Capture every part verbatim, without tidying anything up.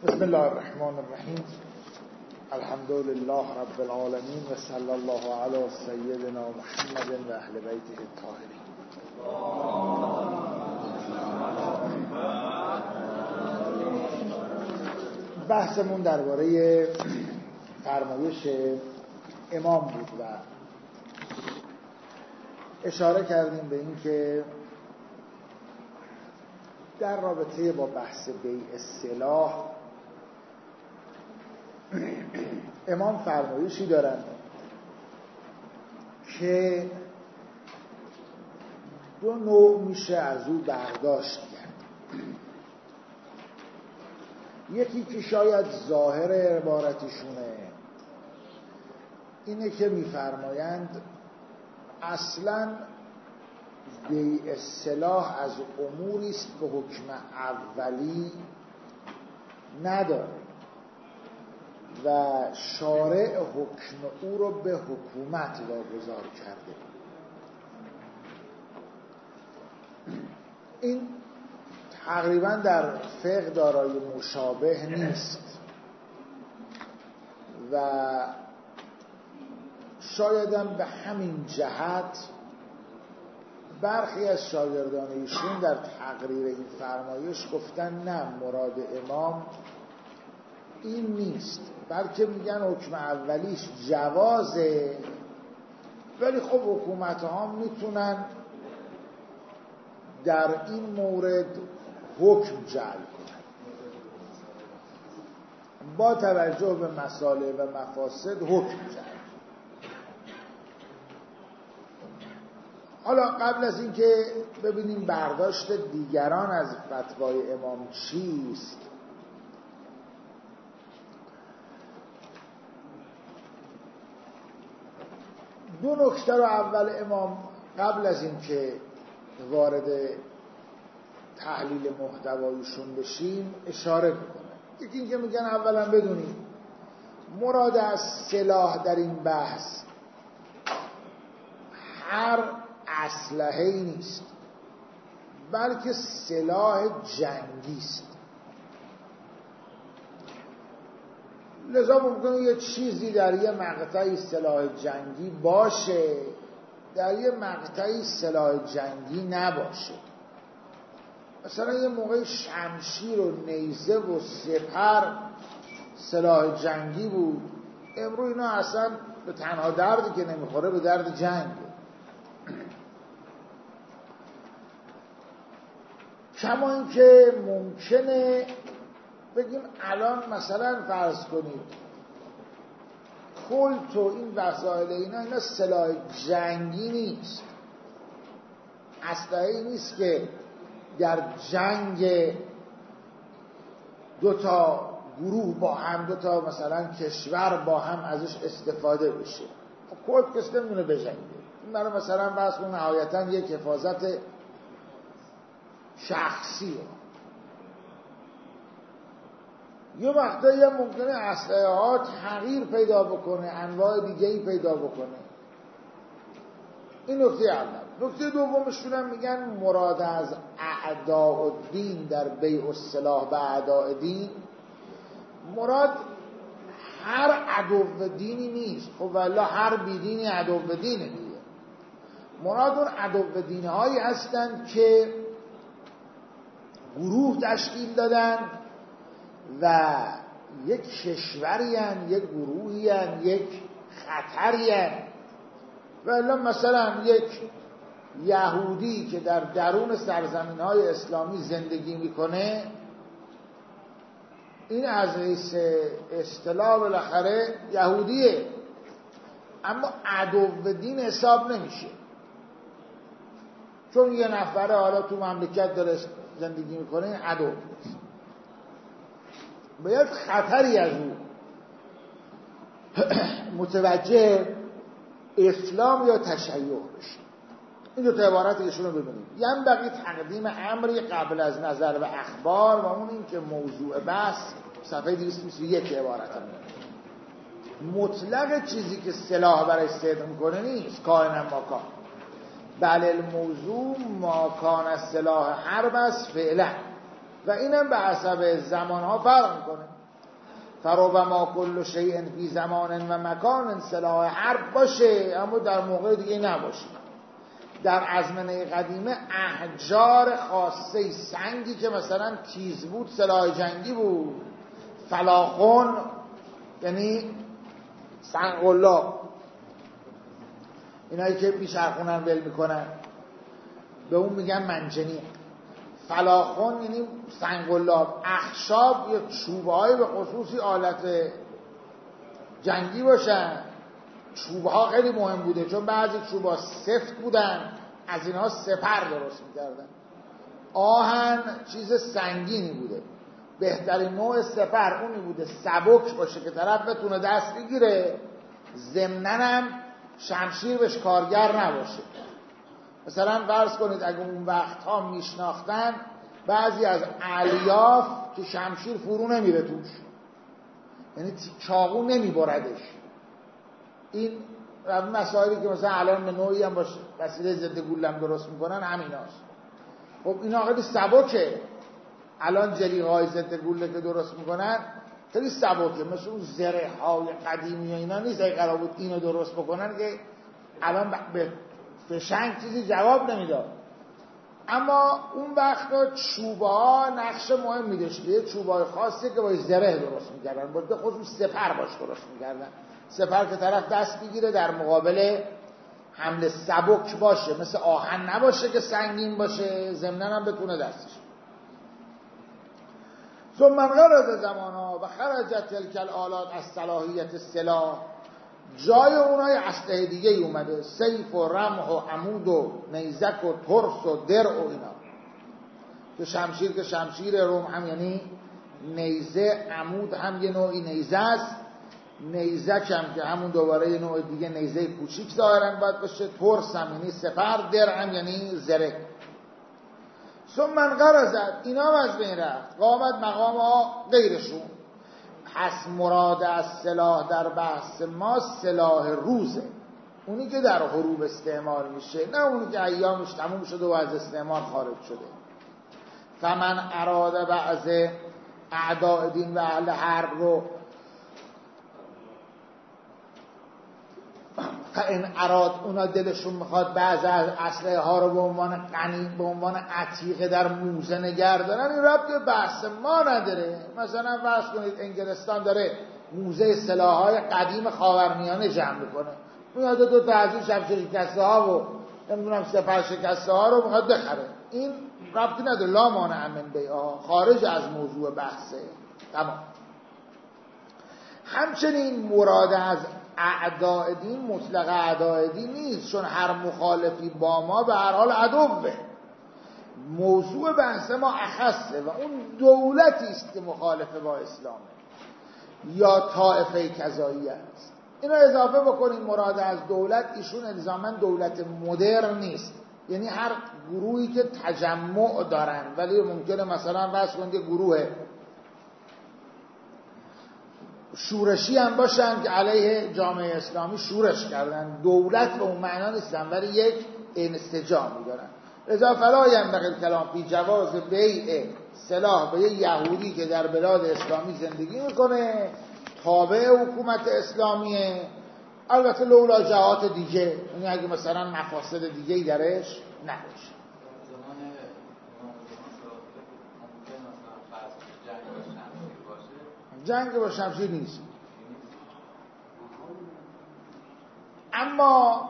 بسم الله الرحمن الرحیم. الحمد لله رب العالمین و صلی الله علی سیدنا محمد و اهل بیته الطاهرین. بحثمون درباره فرمایش امام بود و اشاره کردیم به این که در رابطه با بحث بیع سلاح امام فرمایشی دارن که دو نوع میشه از او برداشت کرد. یکی که شاید ظاهر عبارتشونه اینه که میفرمایند اصلاً بیع سلاح از اموری است که حکم اولی نداره و شارع حکم او رو به حکومت واگذار کرده. این تقریبا در فقه دارای مشابه نیست و شایدم به همین جهت برخی از شاگردان ایشون در تقریر این فرمایش گفتن نه، مراد امام این نیست، بلکه میگن حکم اولیش جوازه، ولی خب حکومت ها میتونن در این مورد حکم جعل کنن با توجه به مصالح و مفاسد حکم جعل. حالا قبل از این که ببینیم برداشت دیگران از فتوای امام چیست، دو نکته رو اول امام قبل از این که وارد تحلیل محتوایشون بشیم اشاره میکنه. یکی این که میگن اولا بدونیم مراد از سلاح در این بحث هر اسلحه‌ای نیست، بلکه سلاح جنگی است. لذا ممکنه یه چیزی در یه مقطعی سلاح جنگی باشه، در یه مقطعی سلاح جنگی نباشه. مثلا یه موقع شمشیر و نیزه و سپر سلاح جنگی بود، امروز اینا اصلا به تنها دردی که نمیخوره به درد جنگ. کما این که ممکنه بگیم الان مثلا فرض کنید کلت و این وسایل اینا اینا سلاح جنگی نیست، اسلحه‌ای نیست که در جنگ دو تا گروه با هم، دو تا مثلا کشور با هم ازش استفاده بشه. کلت کسی نمیتونه بجنگه، این برای مثلا بحث کنه نهایتاً یک حفاظت شخصی. یه وقتایی هم ممکنه اسلحه ها تغییر پیدا بکنه، انواع دیگه‌ای پیدا بکنه. این نکته اول. نکته دومشون هم میگن مراد از اعداء الدین در بیع السلاح به اعداء دین، مراد هر عدو دینی نیست. خب والله هر بیدینی عدو دینه دیگه. مراد اون عدو دین هایی هستند که گروه تشکیل دادن و یک کشوری هن، یک گروهی هن، یک خطری هن. و الا مثلا یک یهودی که در درون سرزمین های اسلامی زندگی میکنه، این از حیث اصطلاح بالاخره یهودیه، اما عدو دین حساب نمیشه، چون یه نفره حالا تو مملکت داره زندگی میکنه، این عدو نیست. باید خطری از او متوجه اسلام یا تشیع بشه. این دو تا عبارت ایشون رو ببینید. ینبغی تقدیم امری قبل از نظر و اخبار، و اون این که موضوع بحث صفحه دویست و بیست و یک عبارت هم مطلق چیزی که سلاح برای صدق میکنه نیست، کائن ماکان، بله الموضوع ماکان از سلاح حرب است فعلا. و اینم به حسب زمانها فرق میکنه. فربما کل شیء فی زمان و مکان سلاح حرب باشه اما در موقع دیگه نباشه. در ازمنه قدیمه احجار خاصه، سنگی که مثلا تیز بود سلاح جنگی بود. فلاخون یعنی سنگ‌الله، اینایی که میچرخونن ول میکنن به اون میگن منجنیق. فلاخون یعنی سنگ‌الله. اخشاب یا چوب‌های به خصوصی آلت جنگی باشن. چوب‌ها خیلی مهم بوده چون بعضی چوب‌ها سفت بودن، از اینها سپر درست میکردن. آهن چیز سنگینی بوده، بهترین نوع سپر اونی بوده سبک باشه که طرف بتونه دست بگیره، ضمناً هم شمشیر بهش کارگر نباشه. مثلا فرض کنید اگه اون وقتها میشناختن بعضی از الیاف که شمشیر فرو نمیره توش، یعنی چاقو نمیبردش. این مسائلی که مثلا الان به نوعی هم باشه وسیله ضد گولم درست میکنن همیناست. خب اینا خیلی سبکه. الان جلیقه‌های ضد گوله که درست میکنن خیلی سبکه، مثل اون زره های قدیمی و اینا نیست. اگه قرار بود اینو درست بکنن که الان به فشنگ چیزی جواب نمیداد. اما اون وقتا چوبا نقش مهم میداشت. یه چوبای خاصی که با زره درست میکردن، با خصوص سپر باش درست میکردن. سپر که طرف دست بگیره در مقابل حمله سبک باشه، مثل آهن نباشه که سنگین باشه، ضمناً هم بتونه دستش. ثم انقرض زمانها و خرجت تلک الآلات از صلاحیت سلاح. جای اونای اسلحه دیگه ای اومده، سیف و رمح و عمود و نیزک و ترس و درع و اینا. که شمشیر که شمشیر، رمح هم یعنی نیزه، عمود هم یه نوعی نیزه است، نیزک هم که همون دوباره یه نوع دیگه نیزه کوچیک ظاهرا باید باشه، ترس هم یعنی سپر، درع هم یعنی زره. ثم انقرضت، اینا هم از بین رفت، قامت مقام ها غیرشون. پس مراد از سلاح در بحث ما سلاح روزه، اونی که در حروب استعمال میشه، نه اونی که ایامش تموم شده و از استعمال خارج شده. فمن اراد بعض اعداء دین و اهل حرب رو این اراد اونا دلشون میخواد بعض از اسلحه ها رو به عنوان غنی، به عنوان عتیقه در موزه نگه دارن، این ربط به بحث ما نداره. مثلا فرض کنید انگلستان داره موزه سلاح‌های قدیم خاورمیانه جمع میکنه، میاد دو تا از این شمشیر شکسته ها و نمیدونم سپر شکسته ها رو میخواد بخره. این ربطی نداره، لا مانع من بیعها، خارج از موضوع بحثه. تمام. همچنین مراد از اعداء دین مطلق اعداء دین نیست، چون هر مخالفی با ما به هر حال عدوه. موضوع بحث ما اخصه و اون دولتی است که مخالف با اسلامه یا طائفه کذایی است. اینو اضافه بکنید مراد از دولت، ایشون الزاماً دولت مدرن نیست، یعنی هر گروهی که تجمع دارن، ولی ممکنه مثلا فرض کنید گروه شورشی هم باشن که علیه جامعه اسلامی شورش کردن، دولت به اون معنا نیستن ولی یک انسجامی دارن. لذا فلا ینبغی الکلام فی جواز بیع سلاح به یه یهودی که در بلاد اسلامی زندگی میکنه، تابع حکومت اسلامیه، البته لولا جهات دیگه، یعنی اگه مثلا مفاسد دیگه‌ای درش نباشه. جنگ با شمشیر نیست، اما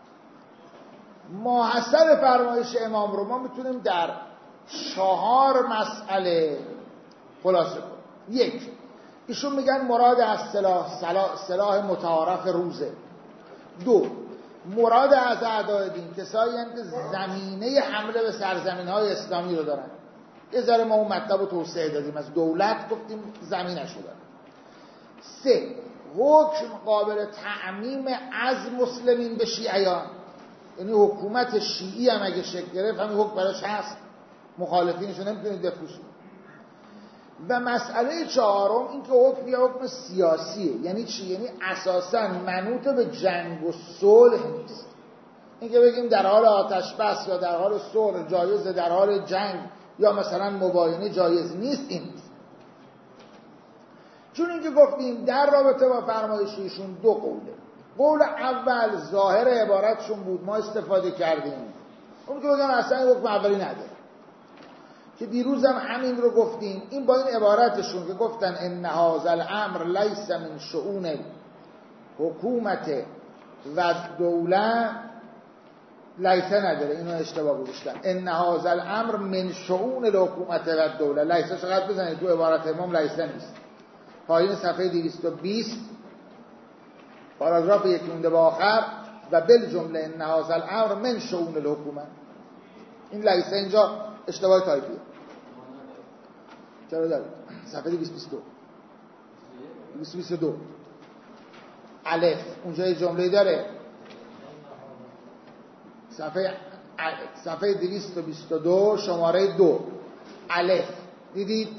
محصل فرمایش امام رو ما میتونیم در چهار مسئله خلاصه کنیم. یک، ایشون میگن مراد از سلاح سلاح, سلاح متعارف روزه. دو، مراد از اعداء دین کسایی هستند که زمینه حمله به سرزمین های اسلامی رو دارن. یه ذره ما اون مطلب رو توسعه دادیم، از دولت گفتیم زمینش رو دارن. سه، حکم قابل تعمیم از مسلمین به شیعیان، یعنی حکومت شیعی هم اگه شکل گرفت همین حکم براش هست، مخالفینشو نمیتونید بفروشید. و مسئله چهارم این که حکم یا حکم سیاسیه. یعنی چی؟ یعنی اساساً منوط به جنگ و صلح نیست. این که بگیم در حال آتش بس یا در حال صلح جایزه، در حال جنگ یا مثلا مباینه جایز نیست، این نیست. چون اینکه گفتیم در رابطه با فرمایششون دو قوله. قول اول ظاهر عبارتشون بود، ما استفاده کردیم، اون که بگم اصلا حکم اولی نداره، که دیروز هم همین رو گفتیم. این با این عبارتشون که گفتن ان هذا الامر لیس من شؤون حکومت و دوله، لیسه نداره، اینو اشتباه گذاشتن. ان هذا الامر من شؤون الحکومت و دوله، لیسه چقدر بزنید تو عبارت امام لیسه نیست. پایین صفحه دویست و بیست پاراگراف یکی مونده به آخر، و بالجمله ان هذا الامر من شؤون الحکومه. این لیسه اینجا اشتباه تایپیه. چرا داره؟ صفحه دویست و بیست و دو دویست و بیست و دو الف اونجا یه جمله داره، صفحه صفحه دویست و بیست و دو شماره دو الف، دیدید؟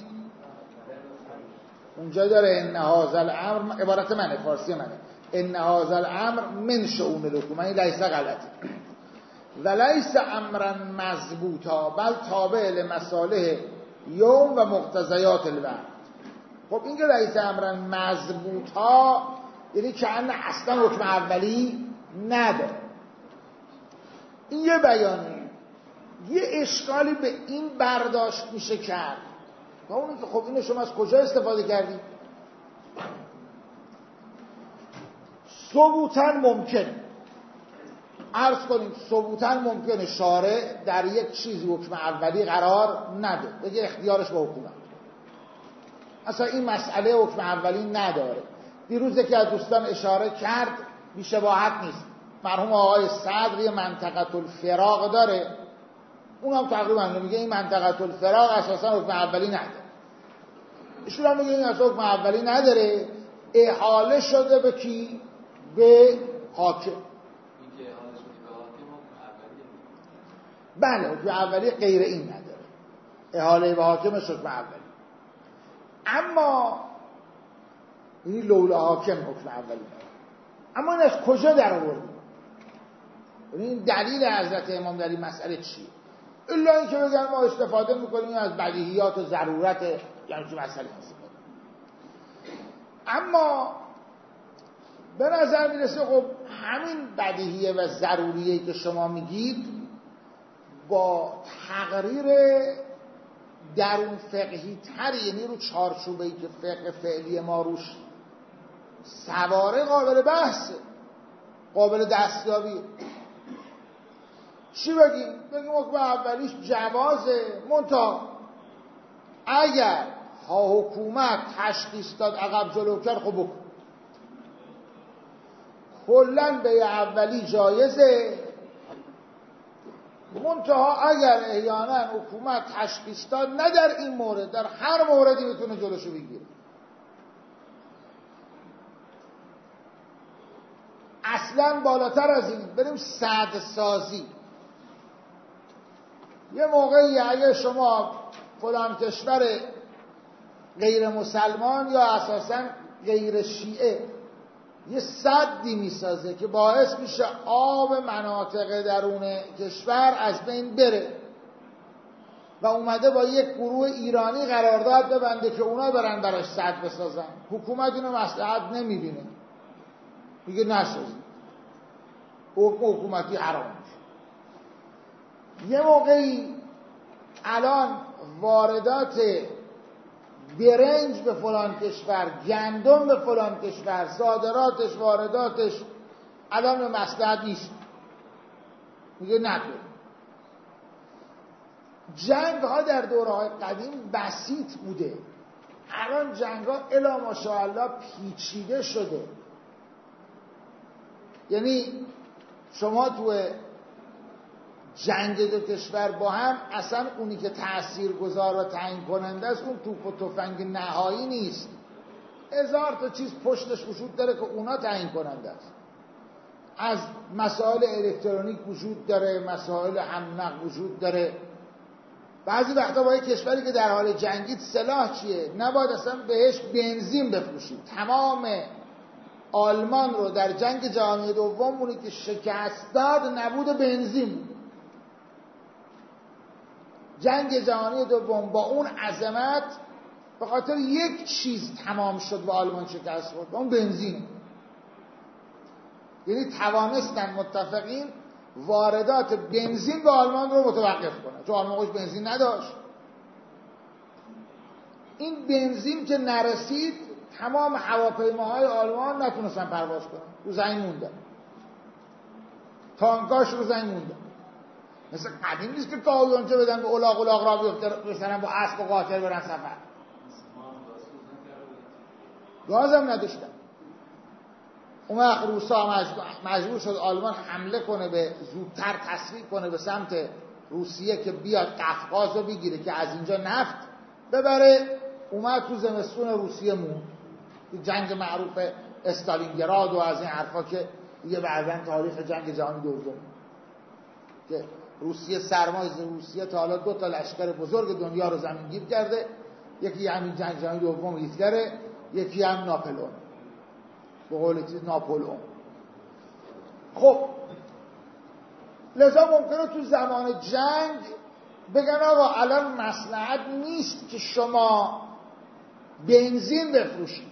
اونجا داره ان هذا الامر، عبارت منه، فارسی منه، ان هذا الامر من شؤون الحکومه. این لیسه غلطه. و لیس امرا مضبوطا بل تابع لمصالح یوم و مقتضیات الوقت. خب این که لیس امرا مضبوطا یعنی که اصلا حکم اولی نداره. این یه بیانه. یه اشکالی به این برداشت میشه کرد و اونی که خب اینو شما از کجا استفاده کردید؟ ثبوتاً ممکنه، عرض کنیم ثبوتاً ممکنه شارع در یک چیزی حکم اولی قرار نده، بگه اختیارش با حکومت، اصلا این مسئله حکم اولی نداره. دیروز یکی از دوستان اشاره کرد، بی‌شباهت نیست، مرحوم آقای صدر یه منطقه الفراق داره، اون هم تقریبا میگه این منطقه الفراق اساسا حکم اولی نداره. ایشون هم میگه این اصلا حکم اولی نداره، احاله شده به کی؟ به حاکم. بله حکم اولی غیر این نداره، احاله به حاکمش حکم اولی. اما این لولا حاکم حکم اولی نداره. اما این از کجا در آوردیم؟ این دلیل حضرت امام در این مسئله چیه؟ الا این که بگن ما استفاده میکنیم از بدیهیات و ضرورت یعنی چه مسئله هست. اما به نظر میرسه خب همین بدیهیه و ضروریه که شما میگید با تقریر درون فقهی تر، یعنی رو چارچوبه‌ای که فقه فعلی ما روش سواره، قابل بحثه، قابل دستیابیه. چی بگیم؟ بگیم حکم اولیش جوازه، منتها اگر ها حکومت تشخیص داد عقب جلو کرد خب بکن. کلن به اولی جایزه، منتها اگر احیانا حکومت تشخیص داد نه در این مورد، در هر موردی میتونه جلوشو بگیره. اصلا بالاتر از این بریم سد سازی. یه موقعی اگه شما فلان کشور غیر مسلمان یا اساسا غیر شیعه یه سدی میسازه که باعث میشه آب مناطق درون کشور از بین بره و اومده با یک گروه ایرانی قرارداد ببنده که اونا برن براش سد بسازن، حکومت اینو مصلحت نمیبینه، میگه نسازید، حکومتی حرام میشه. یه موقعی الان واردات برنج به فلان کشور، گندم به فلان کشور، صادراتش وارداتش الان به مصلحت نیست، میگه نکن. جنگ ها در دوره های قدیم بسیط بوده، الان جنگ ها الا ماشاءالله پیچیده شده. یعنی شما تو جنگ دو کشور با هم اصلا اونی که تأثیر گذار و تعیین کننده است اون توپ و تفنگ نهایی نیست، هزار تا چیز پشتش وجود داره که اونا تعیین کننده است. از مسائل الکترونیک وجود داره، مسائل همنق وجود داره. بعضی وقتا با یک کشوری که در حال جنگید سلاح چیه؟ نباید اصلا بهش بنزین بفروشید. تمام آلمان رو در جنگ جهانی دوم اونی که شکست داد نبود بنزین بود. جنگ جهانی دوم با اون عظمت به خاطر یک چیز تمام شد و آلمان شکست خورد، اون بنزین. یعنی توانستن متفقین واردات بنزین به آلمان رو متوقف کنن، چون آلمان خودش بنزین نداشت. این بنزین که نرسید تمام هواپیماهای آلمان نتونستن پرواز کنن، رو زمین موندن، تانکاش رو زمین موندن. مثل قدیم نیست که کاویانچه بدن به الاغ الاغ را بیفته بسنن با اسب و قاطر برن سفر. گاز هم نداشتن. اون وقت روسا مجبور شد آلمان حمله کنه، به زودتر تسریع کنه به سمت روسیه که بیاد قفقاز رو بگیره که از اینجا نفت ببره. اومد تو زمستون روسیه موند. جنگ معروف استالینگراد و از این حرفا که دیگه بعداً تاریخ جنگ جهانی دوم که روسیه سرمای روسیه تا حالا دو تا لشکر بزرگ دنیا رو زمینگیر کرده، یکی همین جنگ جهانی دوم هیتلر، یکی هم ناپلئون، به قول چیز ناپلئون. خب لذا ممکنه تو زمان جنگ بگن آقا الان مصلحت نیست که شما بنزین بفروشید،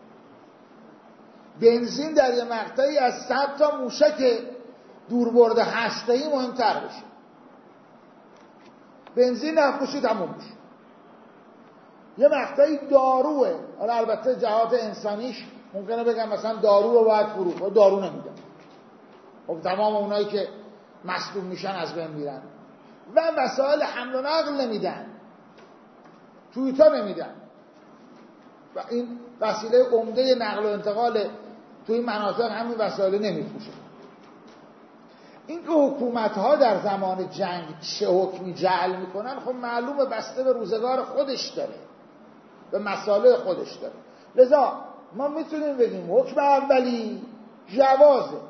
بنزین در یه مقطعی از صد تا موشک دوربرد هسته‌ای مهمتر بشه. بنزین نفروشید تموم بشه. یه مقطعی داروه، حالا البته جهات انسانیش ممکنه بگم مثلا دارو رو باید فروخت، دارو نمیدن، خب تمام اونایی که مصدوم میشن از بین میرن. و وسایل حمل و نقل نمیدن، تویوتا نمیدن، و این وسیله عمده نقل و انتقال توی این مناطق همین وسایل نمیفروشه. این که حکومت‌ها در زمان جنگ چه حکمی جعل میکنن خب معلومه بسته به روزگار خودش داره، به مسائل خودش داره. لذا ما میتونیم بگیم حکم اولی جوازه.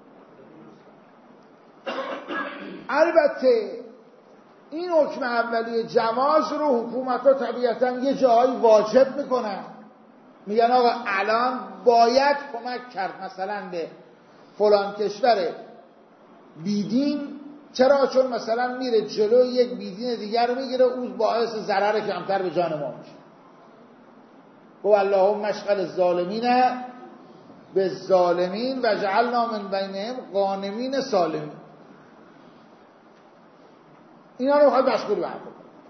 البته این حکم اولی جواز رو حکومت‌ها طبیعتاً یه جایی واجب میکنن، میگن آقا الان باید کمک کرد مثلا به فلان کشور بیدین. چرا؟ چون مثلا میره جلو یک بیدین دیگر رو میگیره، اون باعث ضرر کمتر به جان ما میشه. و اللهم اشغل الظالمین بالظالمین و جعلنا من بینهم غانمین سالمین. اینا رو خواهد مشغول برد.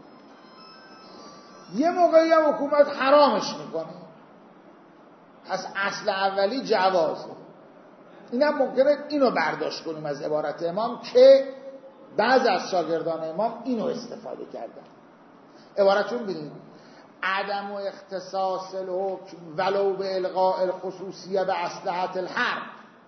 یه موقعی هم حکومت حرامش میکنه، پس اصل اولی جوازه. این هم ممکنه اینو برداشت کنیم از عبارت امام که بعض از شاگردان امام اینو استفاده کردن. عبارتون ببینید: عدم و اختصاص الحکم ولو به الغاء الخصوصیه به اصلحت الحرب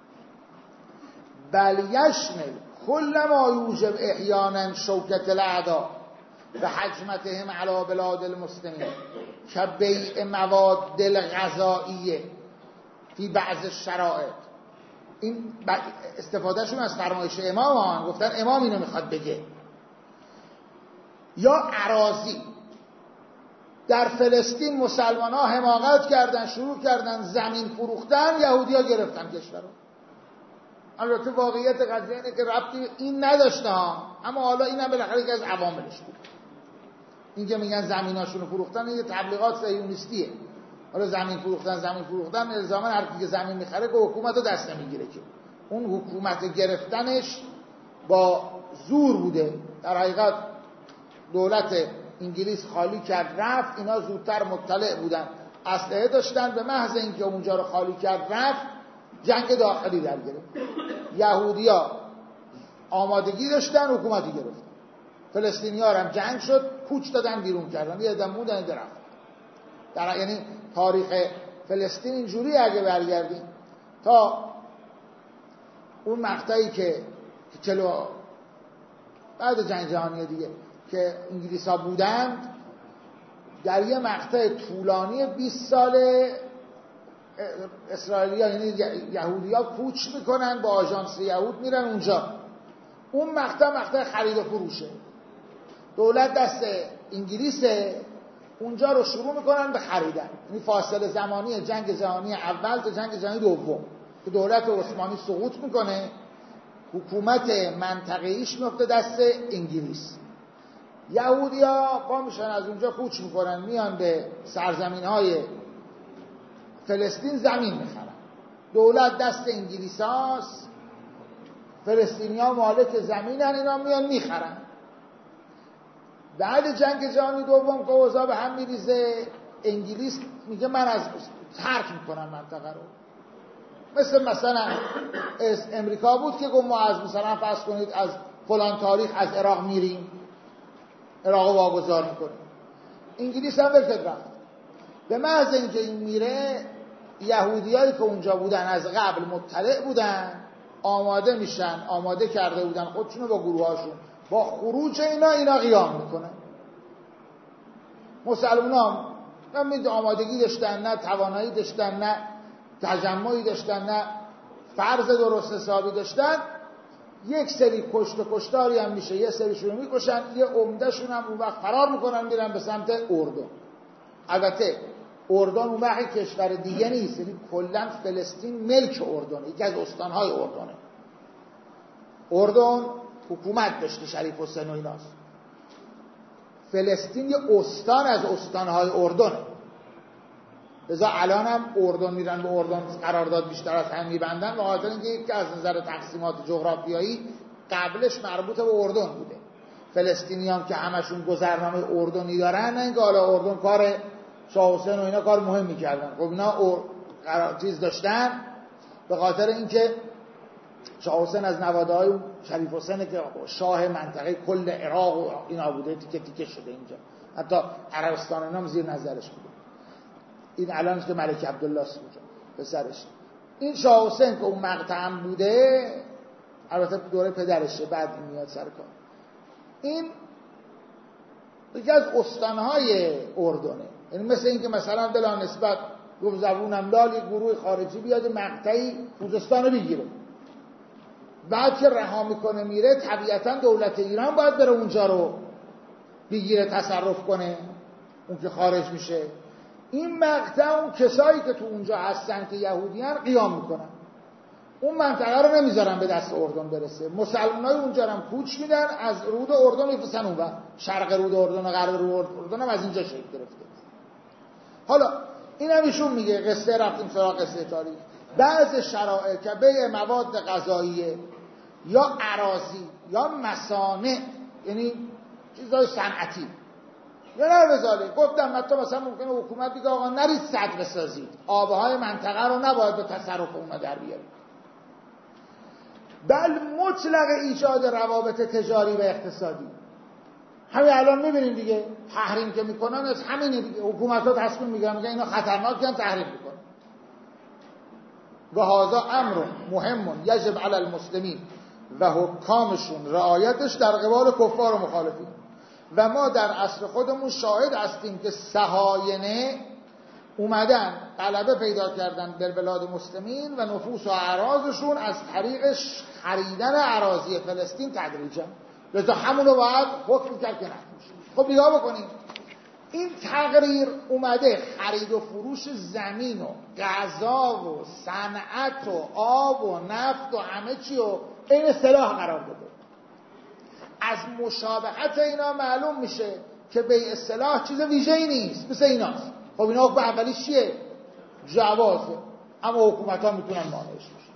بل یشمل کل ما یوجب احیانا شوکت الاعداء و حجمتهم علی بلاد المسلمین که بیع مواد الغذائیه فی بعض الشرائط. این استفادهشون از فرمایش امام ها، گفتن امام اینو میخواد بگه. یا اراضی در فلسطین مسلمان ها حماقت کردن، شروع کردن زمین فروختن، یهودی ها گرفتن کشور رو. البته واقعیت قضیه اینه که ربطی این نداشته ها، اما حالا اینم بالاخره یکی از عواملش بود. این که میگن زمیناشون رو فروختن، این تبلیغات صهیونیستیه. حالا زمین فروختن زمین فروختن الزاما هر کی که زمین میخره که حکومت رو دست نمیگیره، که اون حکومت گرفتنش با زور بوده. در حقیقت دولت انگلیس خالی کرد رفت، اینا زودتر مطلع بودن، اسلحه داشتن، به محض اینکه اونجا رو خالی کرد رفت، جنگ داخلی در گرفت. یهودیا آمادگی داشتن، حکومتی گرفتن. فلسطینی‌ها هم جنگ شد، کوچ دادن بیرون کردن، یه دم بودن درفت. در یعنی تاریخ فلسطین اینجوری اگه برگردیم تا اون مقطعی که چلو بعد جنگ جهانی دیگه که انگلیس ها بودند، در یه مقطع طولانی بیست ساله اسرائیلی ها یعنی یهودی ها کوچ میکنن، با آژانس یهود میرن اونجا. اون مقطع مقطع خرید و فروشه، دولت دست انگلیسه، اونجا رو شروع میکنن به خریدن. یعنی فاصله زمانی جنگ جهانی اول تا جنگ جهانی دوم که دولت عثمانی سقوط میکنه، حکومت منطقه‌ایش میفته دست انگلیس. یهودی‌ها پا میشن از اونجا کوچ میکنن میان به سرزمین‌های فلسطین زمین میخرن. دولت دست انگلیساست، فلسطینی‌ها مالک زمینن، اینا میان میخرن. بعد جنگ جهانی دوم که اوضاع به هم میریزه، انگلیس میگه من از ترک میکنم منطقه رو. مثل مثلا امریکا بود که گفت ما از مثلا فرض کنید از فلان تاریخ از عراق میریم، عراق واگذار میکنیم. انگلیس هم ولکت رفت. به محض اینکه این میره، یهودیایی که اونجا بودن از قبل مطلع بودن، آماده میشن، آماده کرده بودن خودشونو با گروهاشون، با خروج اینا اینا قیام میکنن. مسلمان هم نه آمادگی داشتن، نه توانایی داشتن، نه تجمعی داشتن، نه فرض درست حسابی داشتن. یک سری کشت و کشتاری هم میشه، یه سریشون رو میکشن، یه عمدهشون هم اون وقت فرار میکنن میرن به سمت اردن. البته اردن اون وقت کشور دیگه نیست، یعنی کلا فلسطین ملک اردنه، یکی از استانهای اردنه. اردن حکومت داشته شریف حسین و ایناست. فلسطین یه استان از استانهای اردنه. لذا الان هم اردن میرن به اردن قرارداد بیشتر از هم میبندن، و خاطر اینکه یک از نظر تقسیمات جغرافیایی قبلش مربوط به اردن بوده. فلسطینی هم که همشون گذرنامه اردنی دارن، نه اینکه حالا اردن کار شاه حسین و اینا کار مهمی کردن. خب اینا قرار چیز داشتن به خاطر اینکه شاه حسین از نواده های شریف حسین که شاه منطقه کل عراق و اینا بوده، تیکه تیکه شده اینجا، حتی عربستان اینا هم زیر نظرش بوده. این الان که ملک عبدالله است اونجا پسرش. این شاه حسین که اون مقطع هم بوده، البته دوره پدرشه، بعد این میاد سر کار. این یکی از استانهای اردنه. یعنی مثل این که مثلا بلا نسبت گفت زبونم لال یک گروه خارجی بیاد مقطعی خوزستان رو بگیره، بعد که رها میکنه میره، طبیعتا دولت ایران باید بره اونجا رو بگیره، تصرف کنه، اون که خارج میشه. این مقطع اون کسایی که تو اونجا هستن که یهودیان قیام میکنن، اون منطقه رو نمیذارن به دست اردن برسه. مسلمانای اونجا هم کوچ میدن، از رود اردن میفرستن اونور، شرق رود اردن و غرب رود اردن هم از اینجا شکل گرفته. حالا این هم ایشون میگه، قصه رفتیم سراغ قصه تاریخ. بعض شرایط که بیع مواد غذاییه یا اراضی یا مصانع، یعنی چیزای صنعتی، یا نه بذاره گفتم حتی مثلا ممکنه حکومت دیگه آقا نرید سد بسازید، آبهای منطقه رو نباید به تصرف اونا در بیارید. بل مطلق ایجاد روابط تجاری و اقتصادی. همین الان میبینیم دیگه، تحریم که میکنن از همینه دیگه. حکومت ها تصمیم میگن میگن اینا خطرناکن، تحریم میکنن. و هذا امر مهم یجب علی المسلمین و حکامشون رعایتش در قبال کفار و مخالفین. و ما در عصر خودمون شاهد هستیم که صهاینه اومدن غلبه پیدا کردن در بلاد مسلمین و نفوس و اعراضشون از طریق خریدن اراضی فلسطین تدریجا. لذا همون رو باید حکم کرد که نمیشه. خب نگاه بکنید، این تقریر اومده خرید و فروش زمین و غذا و صنعت و آب و نفت و همه چی و این سلاح قرار داده. از مشابهت اینا معلوم میشه که بیع سلاح چیز ویژه‌ای نیست، مثل ایناست. خب اینا حکم اولیش چیه؟ جوازه، اما حکومت ها میتونن مانعش بشن.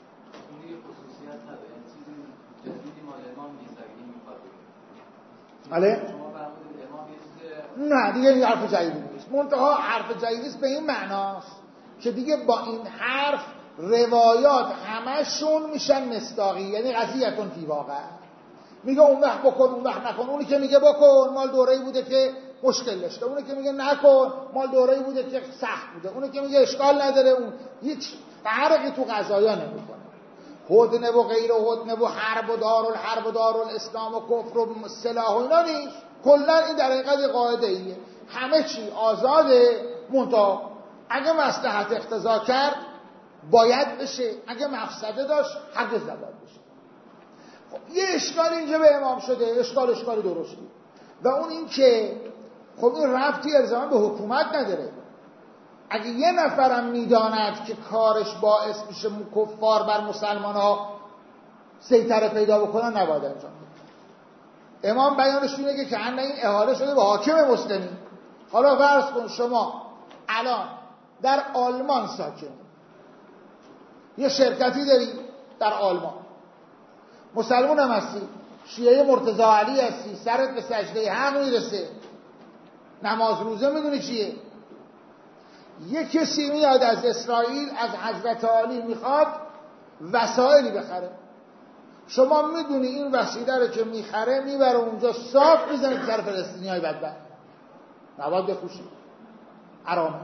بله؟ نه دیگه این حرف جدیدی نیست. منتها حرف جدیدی نیست به این معناست که دیگه با این حرف روایات همشون میشن مصداقی، یعنی قضیه‌تون فی واقع. میگه اون وقت بکن، اون وقت نکن. اونی که میگه بکن مال دوره‌ای بوده که مشکل داشته، اونی که میگه نکن مال دوره‌ای بوده که سخت بوده، اونی که میگه اشکال نداره، اون هیچ فرقی تو قضایا نمیکنه. هدنه و غیر هدنه و حرب و دارالحرب و دارالاسلام و کفر و سلاح و اینا نیست. کلا این در حقیقت قاعده ایه، همه چی آزاده، منتها اگه مصلحت اقتضا کرد باید بشه، اگه مفسده داشت هرگز نباید بشه. خب یه اشکال اینجا به امام شده، اشکال اشکال درستی، و اون این که خب این ربطی الزاما به حکومت نداره. اگه یه نفرم میداند که کارش باعث میشه کفار بر مسلمان ها سیطره پیدا بکنن، نباید انجام بده. امام بیانش اینه که کأن این احاله شده به حاکم مسلمی. حالا فرض کن شما الان در آلمان ساکن، یه شرکتی داری در آلمان، مسلمان هم هستی، شیعه مرتضی علی هستی، سرت به سجده حق میرسه، نماز روزه میدونی چیه. یه کسی میاد از اسرائیل از حضرت علی میخواد وسایلی بخره، شما میدونی این وسیله رو که میخره میبره اونجا صاف میزنه که سر فلسطینی های بدبخت، نباید بخوشی، حرامه.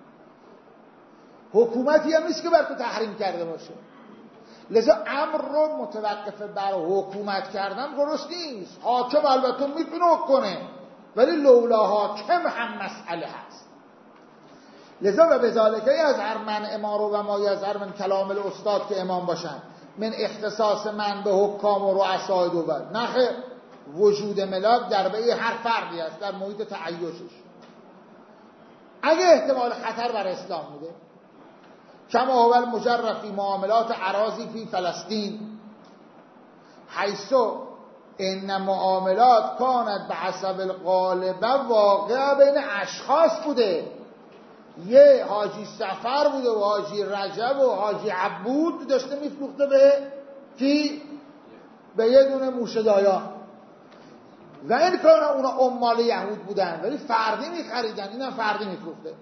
حکومتی هم نیست که بر تو تحریم کرده باشه، لذا امر رو متوقف بر حکومت کردن درست نیست. حاکم البته میتونه کنه ولی لولا حاکم هم مسئله هست. لذا و بذالکه از هر منع ما رو و ما یظهر من کلام الاستاد که امام باشن من اختصاص من به حکام و رؤسای دول، نخه وجود ملاک در به هر فردی است در محیط تعیشش. اگه احتمال خطر بر اسلام میده کما هو المجرب فی معاملات اراضی فی فلسطین حیث ان معاملات کانت به حسب الغالب واقع بین اشخاص بوده، یه حاجی سفر بوده و حاجی رجب و حاجی عبود داشته میفروخته به کی؟ به یه دونه موشه‌دایان، و این کان اونا عمال یهود بودن ولی فردی میخریدن، اینم فردی میفروخته.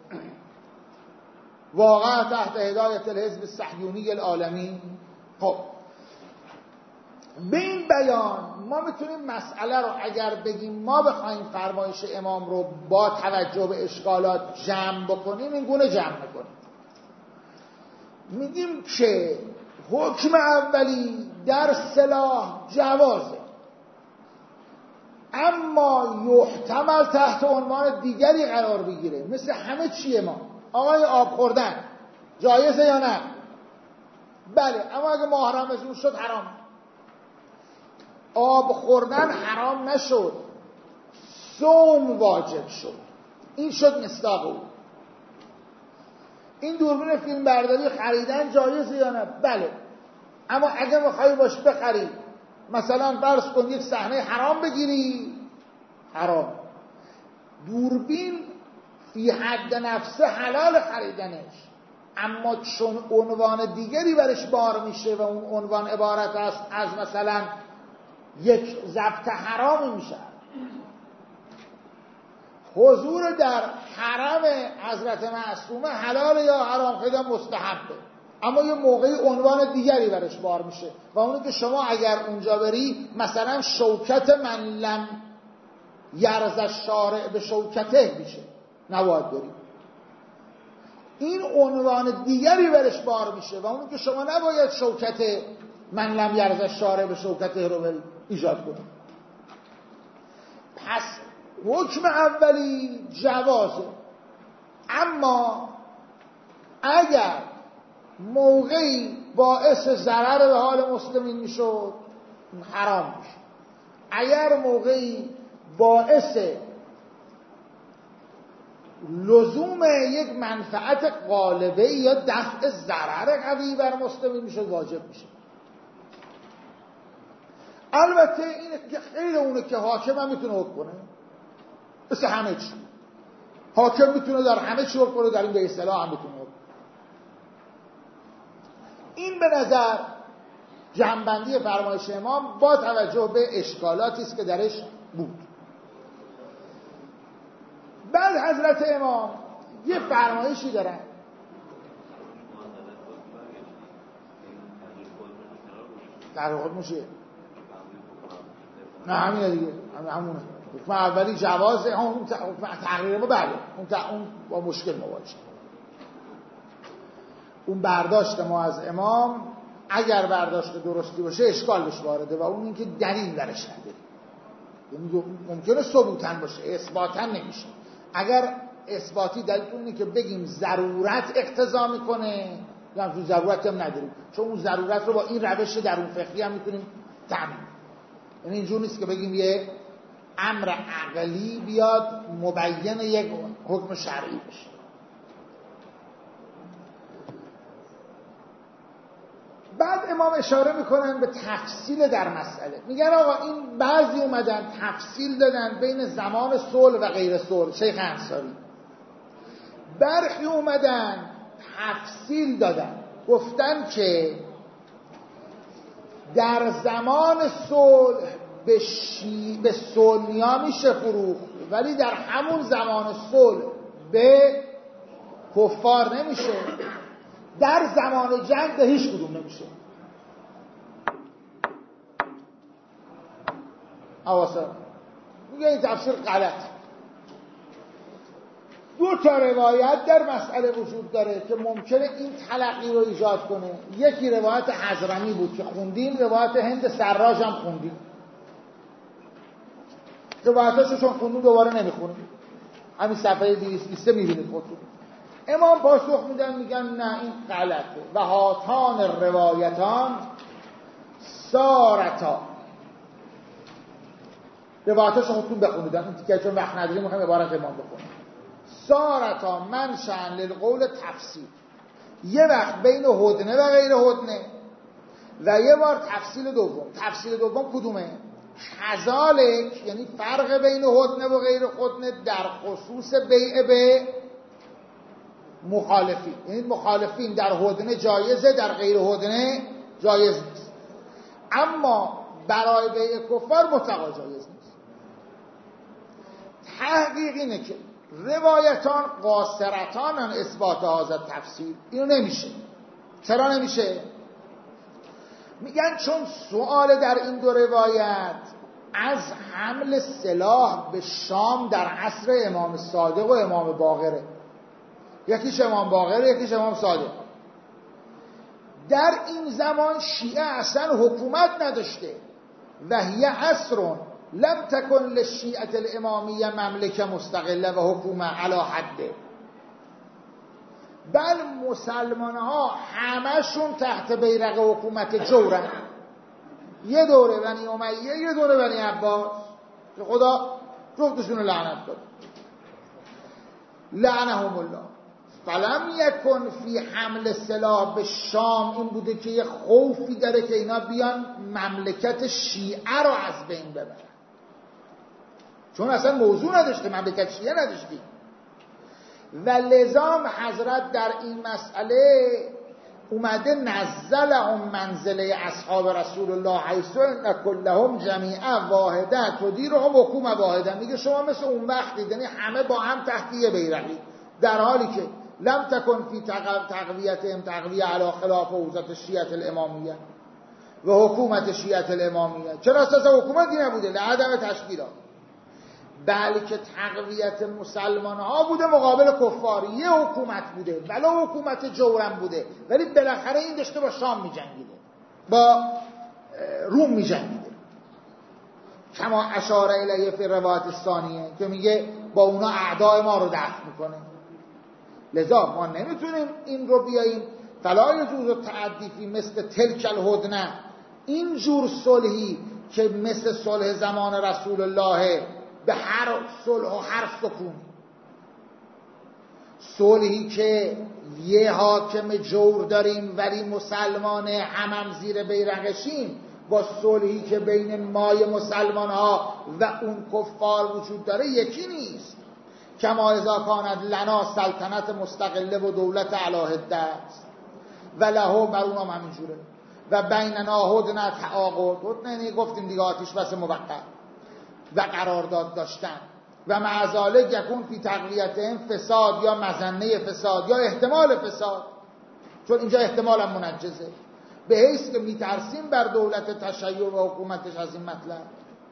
واقعا تحت هدایت الحزب الصهیونی العالمی. خب به این بیان ما میتونیم مسئله رو اگر بگیم ما بخوایم فرمایش امام رو با توجه به اشکالات جمع بکنیم این گونه جمع میکنیم. میگیم که حکم اولی در سلاح جوازه، اما یحتمل تحت عنوان دیگری قرار بگیره. مثل همه چیه ما آقای آب خوردن جایزه یا نه؟ بله، اما اگه ماه رمضان شد حرام. آب خوردن حرام نشد، صوم واجب شد، این شد مصداق او. این دوربین فیلم برداری خریدن جایزه یا نه؟ بله، اما اگه بخوای باش بخری مثلا فرض کن یک صحنه حرام بگیری حرام. دوربین فی حد نفسه حلال خریدنش، اما چون عنوان دیگری برش بار میشه و اون عنوان عبارت است از مثلا یک ضبط حرامی میشه. حضور در حرم حضرت معصومه حلال یا حرام خیلی مستحبه، اما یه موقعی عنوان دیگری برش بار میشه و اونی که شما اگر اونجا بری مثلا شوکت من لم یرز الشارع به شوکته میشه، نباید بری. این عنوان دیگری برش بار میشه و اونی که شما نباید شوکت من لم یرز الشارع به شوکته رو بری ایجاد کنید. پس حکم اولی جوازه، اما اگر موقعی باعث ضرر به حال مسلمین میشد حرام میشه. اگر موقعی باعث لزوم یک منفعت غالبه یا دفع ضرر قوی بر مسلمین میشد واجب میشه. البته اینه که خیلی اونه که حاکم هم میتونه حکم کنه، مثل همه چی حاکم میتونه در همه چی حکم کنه، در این به اصطلاح هم میتونه حکم. این به نظر جمع‌بندی فرمایش امام با توجه به اشکالاتی است که درش بود. بعد حضرت امام یه فرمایشی دارن در حکم میشه، نه همینه دیگه، همونه حکم اولی جوازه، اون تغییر ما بله اون با مشکل مواجه. اون برداشت ما از امام اگر برداشت درستی باشه اشکال بهش وارده و اون اینکه دلیل درش نداره. ممکنه ثبوتاً باشه، اثباتاً نمیشه. اگر اثباتی دلیل اینه که بگیم ضرورت اقتضا میکنه یا هم ضرورت هم نداریم، چون اون ضرورت رو با این روش درون فقهی هم میتونیم تامین. یعنی اینجور نیست که بگیم یه امر عقلی بیاد مبین یک حکم شرعی بشه. بعد امام اشاره میکنن به تفصیل در مسئله، میگن آقا این بعضی اومدن تفصیل دادن بین زمان صلح و غیر صلح، شیخ انصاری. برخی اومدن تفصیل دادن، گفتن که در زمان صلح به, شی... به سنیا میشه فروخت، ولی در همون زمان صلح به کفار نمیشه، در زمان جنگ به هیچ کدوم نمیشه. اواسا میگه این تفسیر غلط. دو تا روایت در مسئله وجود داره که ممکنه این تلقی رو ایجاد کنه. یکی روایت حضرمی بود که خوندیم، روایت هند سراج هم خوندیم. روایتاشو چون خوندیم دوباره نمیخونیم، همین صفحه دویست و بیست میبینید خودتون. امام پاسخ میدن، میگن نه این غلطه. و هاتان روایتان سارتا، روایتاشو خودتون بخونید، این تیکه چون وقت نداریم میخوایم عبارت امام بخونیم. سارتا منشأ للقول تفصیل، یه وقت بین هدنه و غیر هدنه، و یه بار تفصیل دوم. تفصیل دوم کدومه؟ کذالک، یعنی فرق بین هدنه و غیر هدنه در خصوص بیع به مخالفین، یعنی مخالفین در هدنه جایزه، در غیر هدنه جایز نیست، اما برای بیع کفار مطلقا جایز نیست. تحقیق اینه که روایتان قاصرتان ان اثبات هذا تفسیر، اینو نمیشه. چرا نمیشه؟ میگن چون سوال در این دو روایت از حمل سلاح به شام در عصر امام صادق و امام باقره، یکیش امام باقره یکیش امام صادق. در این زمان شیعه اصلا حکومت نداشته و هی عصر لم تکن للشیعه الامامیه مملکه مستقله و حکومه علی حده، بل مسلمان ها همشون تحت بیرق حکومت جورن. یه دوره بنی امیه، یه دوره بنی عباس که خدا جفتشون رو لعنت کنه، لعنهم الله. فلم یکن فی حمل سلاح به شام، این بوده که یه خوفی داره که اینا بیان مملکت شیعه رو از بین ببرن، چون اصلا موضوع نداشته، مملکت شیعه نداشتی. و لزام حضرت در این مسئله اومده نزلهم منزله اصحاب رسول الله حیث ان کلهم جمیعا واحده تدیرهم حکومه واحده. میگه شما مثل اون وقتی، یعنی همه با هم تحت یه بیرقی، در حالی که لم تکن فی تقویتهم تقویه علی خلاف حوزت شیعه الامامیه و حکومت شیعه الامامیه. چرا اساسا حکومتی نبوده؟ لعدم تشکیلات، بلکه تقویت مسلمان ها بوده مقابل کفار. یه حکومت بوده، ولو حکومت جورم بوده، ولی بالاخره این داشته با شام می جنگیده، با روم می جنگیده، کما اشاره الیه فی روایت ثانیه که میگه با اونا اعدای ما رو دفع میکنه. لذا ما نمیتونیم این رو بیاییم فلا یجوز تعدی فی مثل تلک الهدنه، این جور صلحی که مثل صلح زمان رسول الله به هر صلح و هر سکون، صلحی که یه حاکم جور داریم ولی مسلمان همم زیر بیرقشیم، با صلحی که بین مای مسلمان ها و اون کفار وجود داره یکی نیست. کما اذا کانت لنا سلطنت مستقله و دولت علاهده است و لهو بر اونام همینجوره و بیننا هدنه تعاقد، هدنه گفتیم دیگه آتیش بس موقت و قرارداد داشتن، و مع ذلک یکون فی تقویتهم فساد یا مظنه فساد یا احتمال فساد، چون اینجا احتمال هم منجزه، به حیث که میترسیم بر دولت تشیع و حکومتش از این مطلب.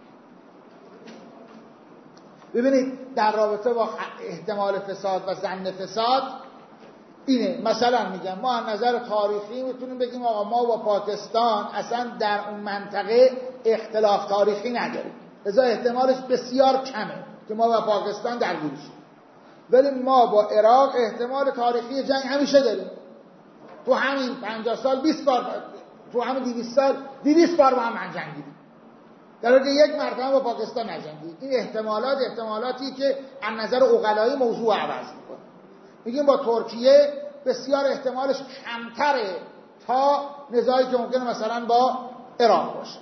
ببینید در رابطه با احتمال فساد و ظن فساد اینه، مثلا میگم ما از نظر تاریخی میتونیم بگیم آقا ما با پاکستان اصلا در اون منطقه اختلاف تاریخی نداریم، لذا احتمالش بسیار کمه که ما با پاکستان درگیر شیم، ولی ما با عراق احتمال تاریخی جنگ همیشه داریم. تو همین پنجاه سال بیست بار، تو همین دویست سال دویست بار با هم جنگیدیم، در حالی که یک مرتبه با پاکستان نجنگید. این احتمالات احتمالاتی که از نظر عقلایی موضوع عوض میکنه. میگیم با ترکیه بسیار احتمالش کمتره تا نزاعی که ممکنه مثلا با عراق باشه.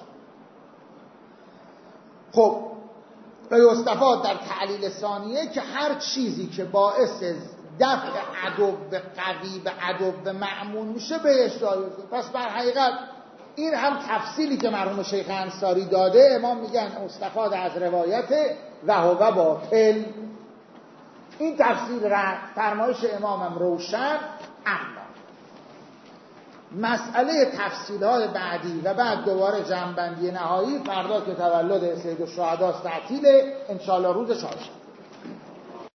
خب یستفاد در تعلیل ثانیه که هر چیزی که باعث دفع عدو قوی به عدو معمول میشه بهش جایزه. پس بر حقیقت این هم تفصیلی که مرحوم شیخ انصاری داده، امام میگن استفاد از روایت و هو باطل. این تفصیل را فرمایش امامم روشن. اما مسئله تفصیل‌های بعدی و بعد دوباره جمع‌بندی نهایی فردا که تولد سید الشهداست تعطیله، انشاءالله روز چهارشنبه.